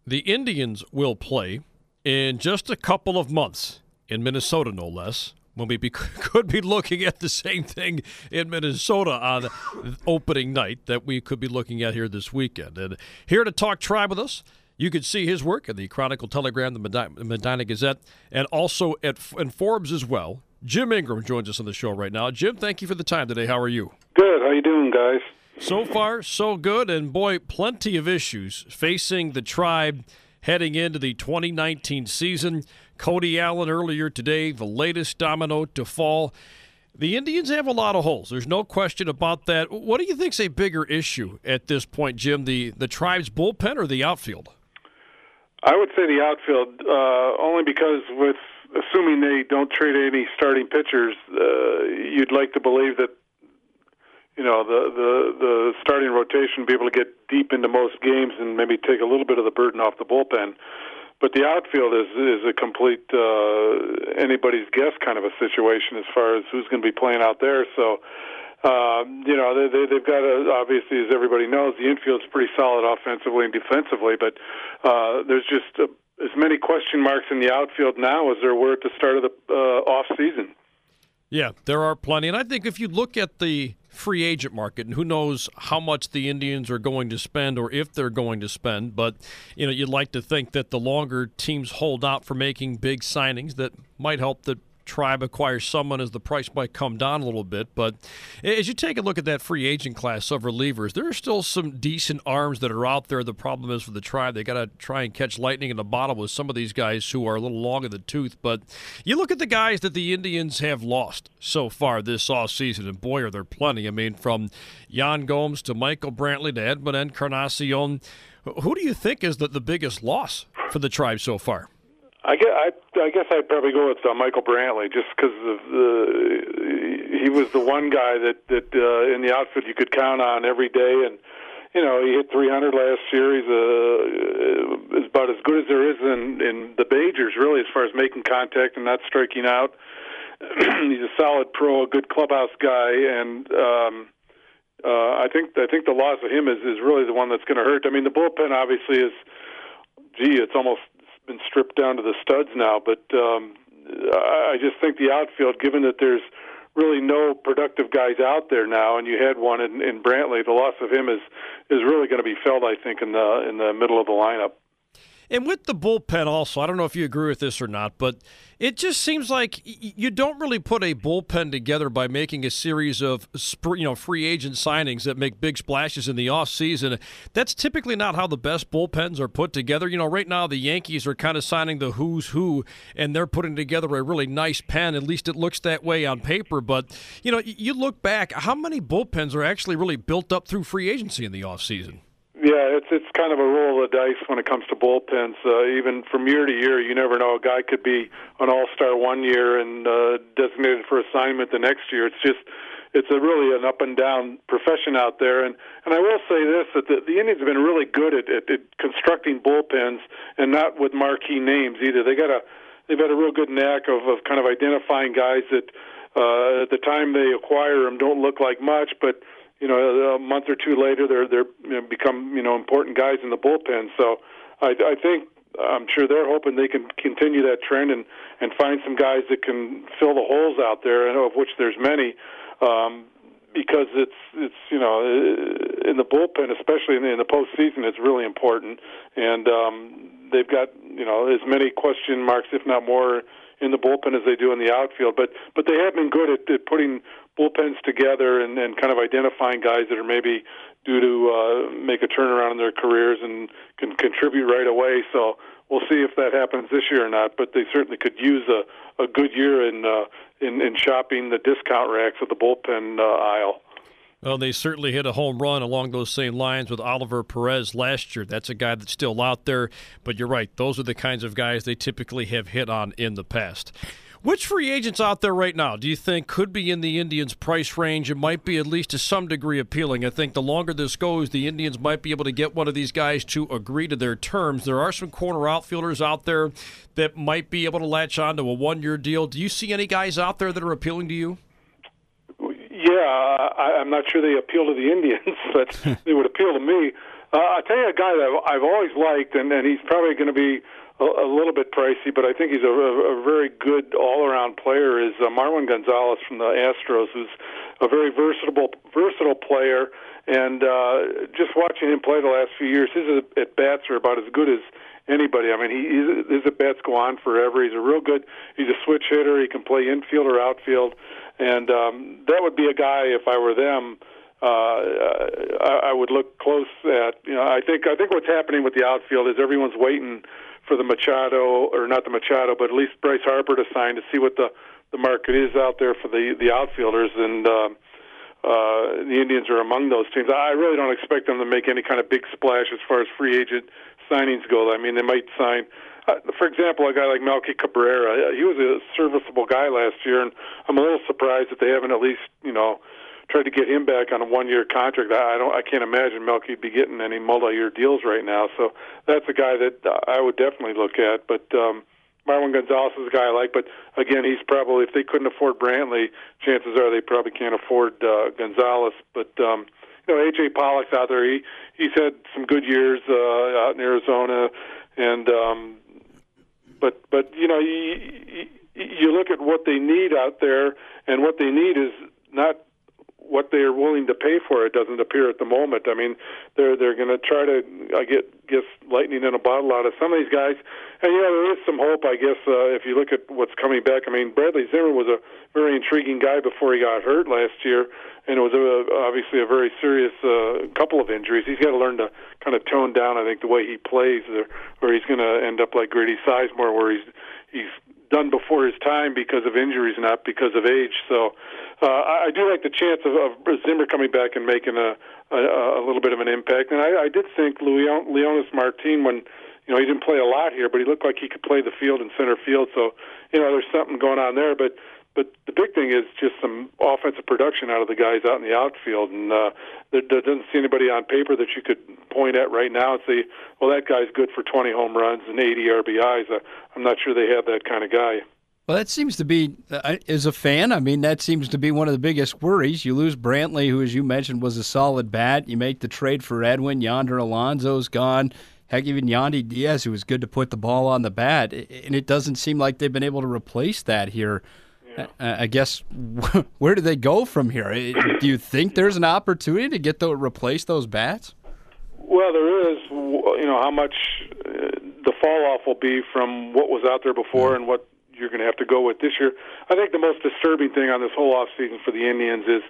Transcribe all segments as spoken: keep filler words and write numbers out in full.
The Indians will play in just a couple of months in Minnesota, no less, when we be, could be looking at the same thing in Minnesota on opening night that we could be looking at here this weekend. And here to talk Tribe with us, you can see his work in the Chronicle Telegram, the Medina Gazette, and also at in Forbes as well. Jim Ingram joins us on the show right now. Jim, thank you for the time today. How are you? Good. How you doing, guys? So far, so good. And, boy, plenty of issues facing the Tribe heading into the twenty nineteen season. Cody Allen earlier today, the latest domino to fall. The Indians have a lot of holes. There's no question about that. What do you think's a bigger issue at this point, Jim, the, the Tribe's bullpen or the outfield? I would say the outfield, uh, only because with assuming they don't trade any starting pitchers, uh, you'd like to believe that you know the, the the starting rotation will be able to get deep into most games and maybe take a little bit of the burden off the bullpen. But the outfield is is a complete uh, anybody's guess kind of a situation as far as who's going to be playing out there. So. Um, you know, they, they, they've got, a, obviously, as everybody knows, the infield's pretty solid offensively and defensively, but uh, there's just uh, as many question marks in the outfield now as there were at the start of the uh, off season. Yeah, there are plenty. And I think if you look at the free agent market, and who knows how much the Indians are going to spend or if they're going to spend, but, you know, you'd like to think that the longer teams hold out for making big signings, that might help the Tribe acquires someone as the price might come down a little bit. But as you take a look at that free agent class of relievers, there are still some decent arms that are out there. The problem is for the Tribe, they got to try and catch lightning in the bottle with some of these guys who are a little long in the tooth. But you look at the guys that the Indians have lost so far this offseason, and boy, are there plenty. I mean, from Yan Gomes to Michael Brantley to Edmund Encarnacion. Who do you think is the, the biggest loss for the Tribe so far? I guess, I, I guess I'd probably go with uh, Michael Brantley, just because of the, he was the one guy that that uh, in the outfield you could count on every day, and you know he hit three hundred last year. He's uh, is about as good as there is in, in the majors, really, as far as making contact and not striking out. He's a solid pro, a good clubhouse guy, and um, uh, I think I think the loss of him is, is really the one that's going to hurt. I mean, the bullpen obviously is, gee, it's almost been stripped down to the studs now, but um, I just think the outfield, given that there's really no productive guys out there now, and you had one in, in Brantley, the loss of him is is really going to be felt, I think, in the in the middle of the lineup. And with the bullpen also, I don't know if you agree with this or not, but it just seems like you don't really put a bullpen together by making a series of you know free agent signings that make big splashes in the offseason. That's typically not how the best bullpens are put together. You know, right now the Yankees are kind of signing the who's who, and they're putting together a really nice pen. At least it looks that way on paper. But, you know, you look back, how many bullpens are actually really built up through free agency in the offseason? Yeah, it's it's kind of a roll of the dice when it comes to bullpens. Uh, even from year to year, you never know. A guy could be an all-star one year and uh, designated for assignment the next year. It's just it's a really an up and down profession out there. And, and I will say this, that the, the Indians have been really good at, at, at constructing bullpens, and not with marquee names either. They got a they've had a real good knack of, of kind of identifying guys that uh, at the time they acquire them don't look like much, but you know, a month or two later, they're they're you know, become you know important guys in the bullpen. So I, I think I'm sure they're hoping they can continue that trend and, and find some guys that can fill the holes out there, and of which there's many. Um, because it's it's you know in the bullpen, especially in the, in the postseason, it's really important, and um, they've got you know as many question marks, if not more, in the bullpen as they do in the outfield. But but they have been good at, at putting bullpens together and, and kind of identifying guys that are maybe due to uh, make a turnaround in their careers and can contribute right away. So we'll see if that happens this year or not. But they certainly could use a, a good year in, uh, in in shopping the discount racks of the bullpen uh, aisle. Well, they certainly hit a home run along those same lines with Oliver Perez last year. That's a guy that's still out there. But you're right, those are the kinds of guys they typically have hit on in the past. Which free agents out there right now do you think could be in the Indians' price range and might be at least to some degree appealing? I think the longer this goes, the Indians might be able to get one of these guys to agree to their terms. There are some corner outfielders out there that might be able to latch on to a one-year deal. Do you see any guys out there that are appealing to you? Yeah, I, I'm not sure they appeal to the Indians, but they would appeal to me. Uh, I'll tell you a guy that I've, I've always liked, and, and he's probably going to be a, a little bit pricey, but I think he's a, a, a very good all-around player, is uh, Marwin Gonzalez from the Astros, who's a very versatile versatile player. And uh, just watching him play the last few years, his at-bats are about as good as anybody. I mean, he, his at-bats go on forever. He's a real good, he's a switch hitter. He can play infield or outfield. And um, that would be a guy, if I were them, uh, I, I would look close at. You know, I think I think what's happening with the outfield is everyone's waiting for the Machado, or not the Machado, but at least Bryce Harper to sign to see what the, the market is out there for the, the outfielders. And uh, uh, the Indians are among those teams. I really don't expect them to make any kind of big splash as far as free agent signings go. I mean, they might sign, uh, for example, a guy like Melky Cabrera. He was a serviceable guy last year, and I'm a little surprised that they haven't at least, you know, tried to get him back on a one-year contract. I don't, I can't imagine Melky be getting any multi-year deals right now. So that's a guy that I would definitely look at. But um, Marwin Gonzalez is a guy I like. But again, he's probably, if they couldn't afford Brantley, chances are they probably can't afford uh, Gonzalez. But um, you know, A J Pollock's out there. He he's had some good years uh, out in Arizona, and um, but but you know, you, you look at what they need out there, and what they need is not what they are willing to pay for. It doesn't appear at the moment. I mean, they're they're going to try to I get guess lightning in a bottle out of some of these guys, and you know, there is some hope, I guess, uh, if you look at what's coming back. I mean, Bradley Zimmer was a very intriguing guy before he got hurt last year, and it was a, obviously a very serious uh, couple of injuries. He's got to learn to kind of tone down, I think, the way he plays, or, or he's going to end up like Grady Sizemore, where he's he's done before his time because of injuries, not because of age. So uh, I, I do like the chance of, of Zimmer coming back and making a, a, a little bit of an impact. And I, I did think Leon, Leonis Martin, when you know he didn't play a lot here, but he looked like he could play the field in center field. So you know there's something going on there. But but the big thing is just some offensive production out of the guys out in the outfield. And uh, there, there doesn't see anybody on paper that you could point at right now and say, well, that guy's good for twenty home runs and eighty R B Is. Uh, I'm not sure they have that kind of guy. Well, that seems to be, uh, as a fan, I mean, that seems to be one of the biggest worries. You lose Brantley, who, as you mentioned, was a solid bat. You make the trade for Edwin. Yonder Alonso's gone. Heck, even Yandy Diaz, who was good to put the ball on the bat. And it doesn't seem like they've been able to replace that here. Yeah. Uh, I guess, where do they go from here? Do you think there's an opportunity to get to replace those bats? Well, there is. You know, how much uh, the fall-off will be from what was out there before mm-hmm. and what you're going to have to go with this year. I think the most disturbing thing on this whole offseason for the Indians is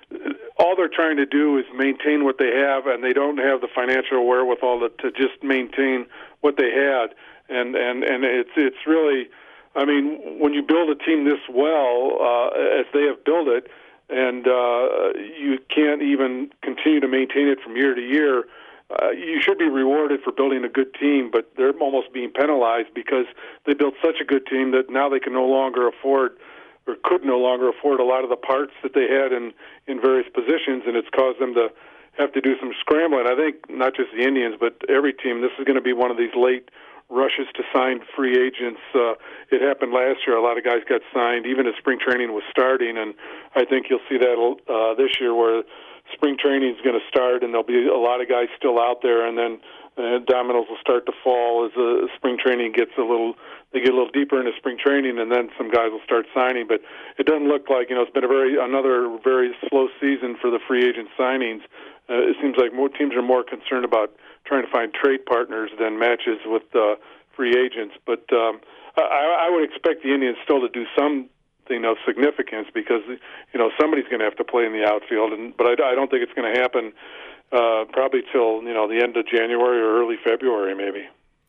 all they're trying to do is maintain what they have, and they don't have the financial wherewithal to, to just maintain what they had. And, and, and it's it's really, I mean, when you build a team this well, uh, as they have built it, and uh, you can't even continue to maintain it from year to year, Uh, you should be rewarded for building a good team, but they're almost being penalized because they built such a good team that now they can no longer afford, or could no longer afford, a lot of the parts that they had in, in various positions, and it's caused them to have to do some scrambling. I think not just the Indians, but every team, this is going to be one of these late rushes to sign free agents. Uh, it happened last year. A lot of guys got signed even as spring training was starting, and I think you'll see that uh, this year where spring training is going to start, and there'll be a lot of guys still out there, and then uh, dominoes will start to fall as uh, spring training gets a little, they get a little deeper into spring training, and then some guys will start signing. But it doesn't look like, you know, it's been a very another very slow season for the free agent signings. Uh, it seems like more teams are more concerned about trying to find trade partners than matches with uh, free agents. But um, I, I would expect the Indians still to do some of significance because, you know, somebody's going to have to play in the outfield, and but I, I don't think it's going to happen uh, probably till, you know, the end of January or early February maybe.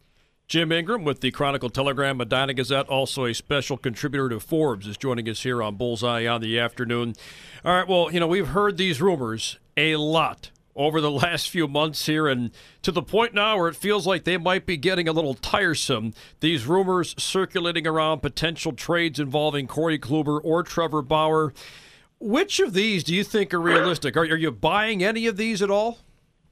Jim Ingram with the Chronicle Telegram, Medina Gazette, also a special contributor to Forbes, is joining us here on Bullseye on the afternoon. All right, well, you know, we've heard these rumors a lot over the last few months here, and to the point now where it feels like they might be getting a little tiresome. These rumors circulating around potential trades involving Corey Kluber or Trevor Bauer. Which of these do you think are realistic? Are, are you buying any of these at all?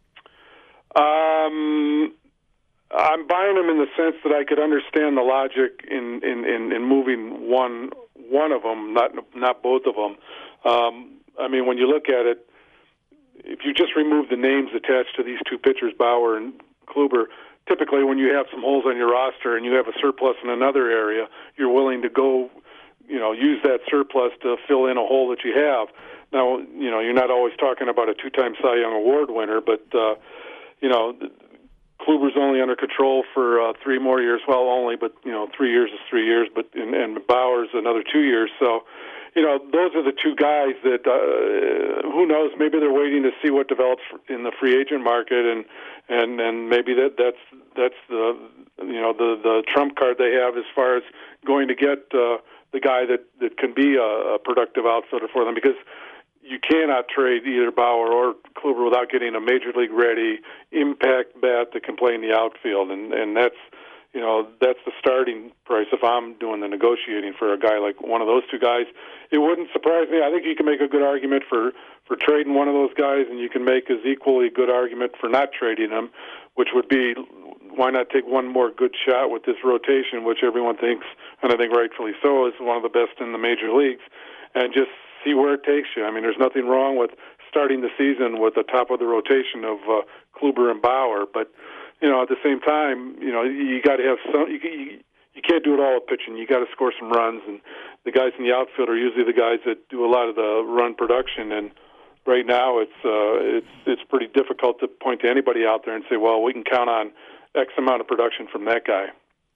Um, I'm buying them in the sense that I could understand the logic in, in, in, in moving one one of them, not not both of them. Um, I mean, when you look at it, if you just remove the names attached to these two pitchers, Bauer and Kluber, typically when you have some holes on your roster and you have a surplus in another area, you're willing to go, you know, use that surplus to fill in a hole that you have. Now, you know, you're not always talking about a two-time Cy Young Award winner, but, uh, you know, Kluber's only under control for uh, three more years. Well, only, but, you know, three years is three years, but and, and Bauer's another two years. So, you know, those are the two guys that, uh, who knows, maybe they're waiting to see what develops in the free agent market, and and, and maybe that that's that's the, you know, the, the trump card they have as far as going to get uh, the guy that, that can be a, a productive outfielder for them, because you cannot trade either Bauer or Kluber without getting a major league ready impact bat that can play in the outfield, and and that's, you know, that's the starting price if I'm doing the negotiating for a guy like one of those two guys. It wouldn't surprise me. I think you can make a good argument for, for trading one of those guys, and you can make as equally good argument for not trading them, which would be, why not take one more good shot with this rotation, which everyone thinks, and I think rightfully so, is one of the best in the major leagues, and just see where it takes you. I mean, there's nothing wrong with starting the season with the top of the rotation of uh, Kluber and Bauer, but, you know, at the same time, you know, you got to have some. You, you, you can't do it all with pitching. You got to score some runs, and the guys in the outfield are usually the guys that do a lot of the run production. And right now, it's uh, it's it's pretty difficult to point to anybody out there and say, well, we can count on X amount of production from that guy.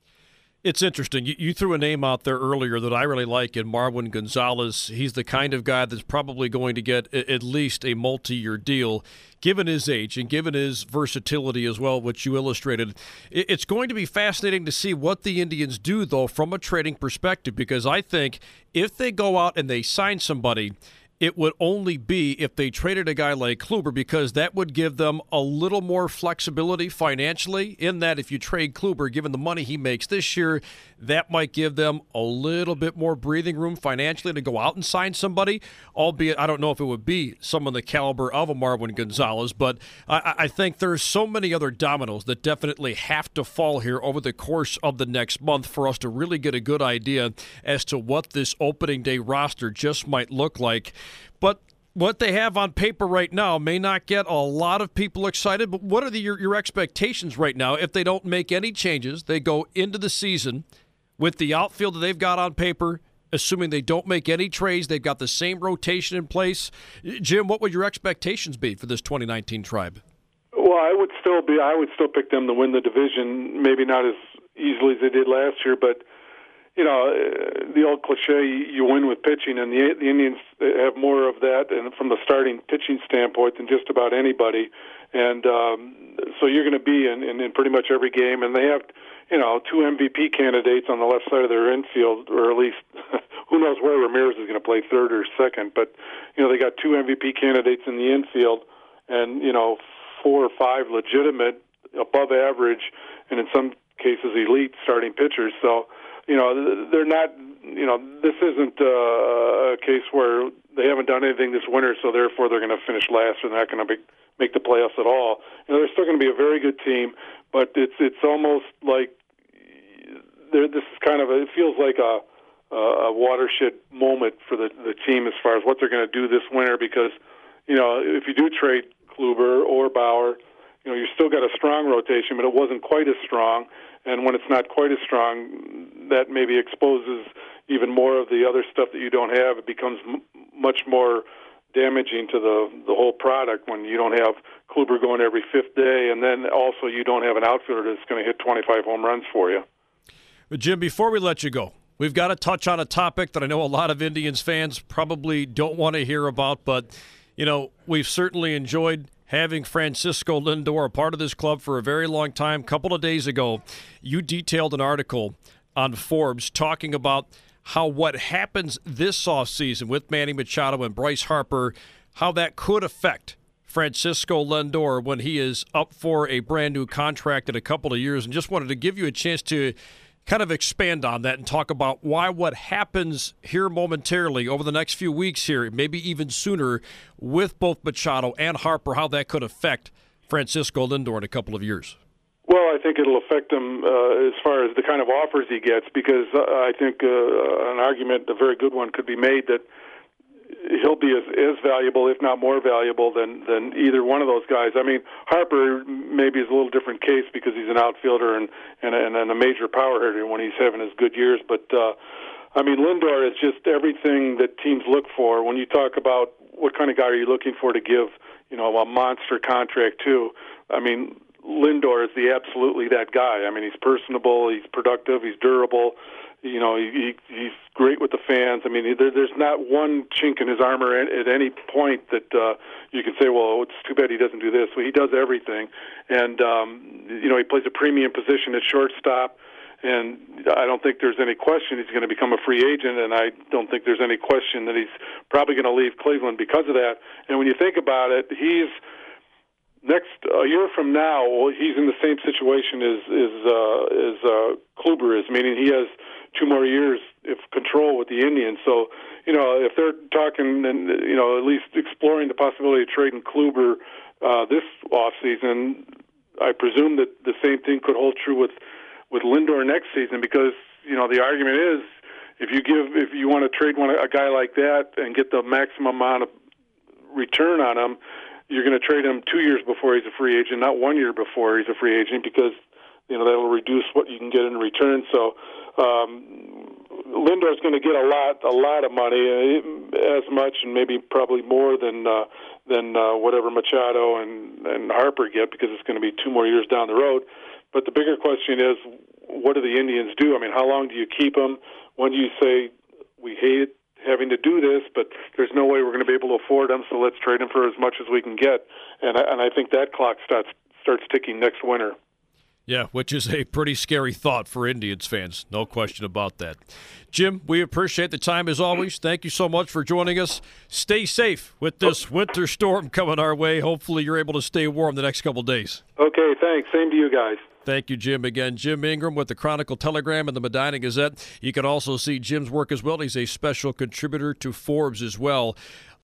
It's interesting. You, you threw a name out there earlier that I really like in Marwin Gonzalez. He's the kind of guy that's probably going to get a, at least a multi-year deal, given his age and given his versatility as well, which you illustrated. It, it's going to be fascinating to see what the Indians do, though, from a trading perspective, because I think if they go out and they sign somebody, it would only be if they traded a guy like Kluber, because that would give them a little more flexibility financially, in that if you trade Kluber, given the money he makes this year, that might give them a little bit more breathing room financially to go out and sign somebody, albeit I don't know if it would be someone the caliber of a Marwin Gonzalez, but I, I think there's so many other dominoes that definitely have to fall here over the course of the next month for us to really get a good idea as to what this opening day roster just might look like. But what they have on paper right now may not get a lot of people excited, but what are the, your, your expectations right now if they don't make any changes? They go into the season with the outfield that they've got on paper, assuming they don't make any trades, they've got the same rotation in place. Jim, what would your expectations be for this twenty nineteen Tribe? Well, I would still be. I would still pick them to win the division, maybe not as easily as they did last year, but you know, the old cliche, you win with pitching, and the, the Indians have more of that, and from the starting pitching standpoint, than just about anybody. And um, so you're going to be in, in, in pretty much every game, and they have, you know, two M V P candidates on the left side of their infield, or at least who knows where Ramirez is going to play, third or second. But, you know, they got two M V P candidates in the infield, and, you know, four or five legitimate, above average, and in some cases elite starting pitchers. So, you know, they're not, you know, this isn't uh, a case where they haven't done anything this winter, so therefore they're going to finish last and they're not going to make the playoffs at all. You know, they're still going to be a very good team, but it's it's almost like this is kind of a, it feels like a, a watershed moment for the, the team as far as what they're going to do this winter, because, you know, if you do trade Kluber or Bauer, you know, you still got a strong rotation, but it wasn't quite as strong. And when it's not quite as strong, that maybe exposes even more of the other stuff that you don't have. It becomes m- much more damaging to the the whole product when you don't have Kluber going every fifth day, and then also you don't have an outfielder that's going to hit twenty-five home runs for you. But Jim, before we let you go, we've got to touch on a topic that I know a lot of Indians fans probably don't want to hear about, but, you know, we've certainly enjoyed having Francisco Lindor a part of this club for a very long time. A couple of days ago, you detailed an article on Forbes talking about how what happens this offseason with Manny Machado and Bryce Harper, how that could affect Francisco Lindor when he is up for a brand new contract in a couple of years. And just wanted to give you a chance to kind of expand on that and talk about why what happens here momentarily over the next few weeks here, maybe even sooner, with both Machado and Harper, how that could affect Francisco Lindor in a couple of years. Well, I think it'll affect him uh, as far as the kind of offers he gets, because uh, I think uh, an argument, a very good one, could be made that he'll be as, as valuable, if not more valuable, than than either one of those guys. I mean, Harper maybe is a little different case because he's an outfielder and and, and, and a major power hitter when he's having his good years. But uh, I mean, Lindor is just everything that teams look for when you talk about what kind of guy are you looking for to give, you know, a monster contract to. I mean, Lindor is the absolutely that guy. I mean, he's personable, he's productive, he's durable. You know, he, he's great with the fans. I mean, there, there's not one chink in his armor at, at any point that uh, you can say, well, it's too bad he doesn't do this. Well, he does everything. And, um, you know, he plays a premium position at shortstop. And I don't think there's any question he's going to become a free agent, and I don't think there's any question that he's probably going to leave Cleveland because of that. And when you think about it, he's next a year from now, well, he's in the same situation as as uh, as uh, Kluber is, meaning he has two more years of control with the Indians. So, you know, if they're talking and you know at least exploring the possibility of trading Kluber uh, this offseason, I presume that the same thing could hold true with. with Lindor next season, because you know the argument is if you give if you want to trade one a guy like that and get the maximum amount of return on him, you're going to trade him two years before he's a free agent, not one year before he's a free agent, because you know that'll reduce what you can get in return. So um, Lindor's going to get a lot a lot of money, as much and maybe probably more than uh, than uh, whatever Machado and, and Harper get, because it's going to be two more years down the road. But the bigger question is, what do the Indians do? I mean, how long do you keep them? When do you say, we hate having to do this, but there's no way we're going to be able to afford them, so let's trade them for as much as we can get? And I, and I think that clock starts starts ticking next winter. Yeah, which is a pretty scary thought for Indians fans. No question about that. Jim, we appreciate the time as always. Thank you so much for joining us. Stay safe with this winter storm coming our way. Hopefully you're able to stay warm the next couple of days. Okay, thanks. Same to you guys. Thank you, Jim. Again, Jim Ingram with the Chronicle Telegram and the Medina Gazette. You can also see Jim's work as well. He's a special contributor to Forbes as well.